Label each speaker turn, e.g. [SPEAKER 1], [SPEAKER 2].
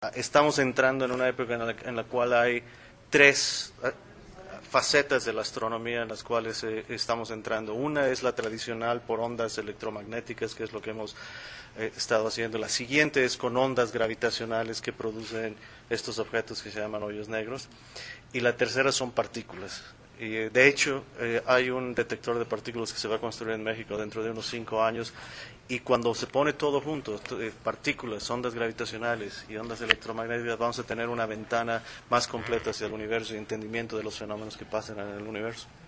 [SPEAKER 1] Estamos entrando en una época en la cual hay tres facetas de la astronomía en las cuales estamos entrando. Una es la tradicional por ondas electromagnéticas, que es lo que hemos estado haciendo. La siguiente es con ondas gravitacionales que producen estos objetos que se llaman hoyos negros. Y la tercera son partículas. Y, de hecho, hay un detector de partículas que se va a construir en México dentro de unos 5 años, y cuando se pone todo junto, partículas, ondas gravitacionales y ondas electromagnéticas, vamos a tener una ventana más completa hacia el universo y entendimiento de los fenómenos que pasan en el universo.